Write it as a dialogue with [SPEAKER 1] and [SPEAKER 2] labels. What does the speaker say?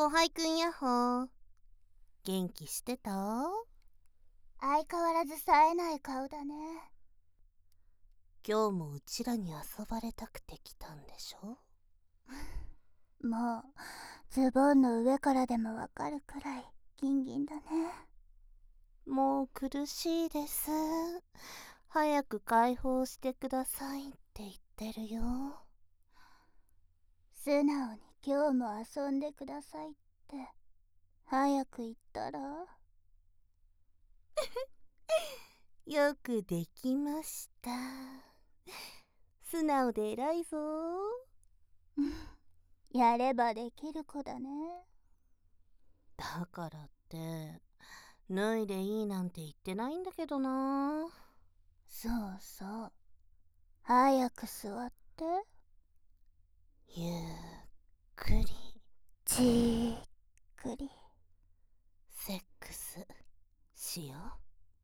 [SPEAKER 1] 後輩くんやっほー。元気してた？
[SPEAKER 2] 相変わらず冴えない顔だね。
[SPEAKER 1] 今日もうちらに遊ばれたくて来たんでしょ？
[SPEAKER 2] もうズボンの上からでもわかるくらいギンギンだね。
[SPEAKER 1] もう苦しいです。早く解放してくださいって言ってるよ。
[SPEAKER 2] 素直に今日も遊んでくださいって早く言ったら。
[SPEAKER 1] よくできました。素直で偉いぞ。
[SPEAKER 2] やればできる子だね。
[SPEAKER 1] だからって脱いでいいなんて言ってないんだけどな。
[SPEAKER 2] そうそう、早く座って。
[SPEAKER 1] ゆっくり
[SPEAKER 2] じーっくり
[SPEAKER 1] セックスしよう。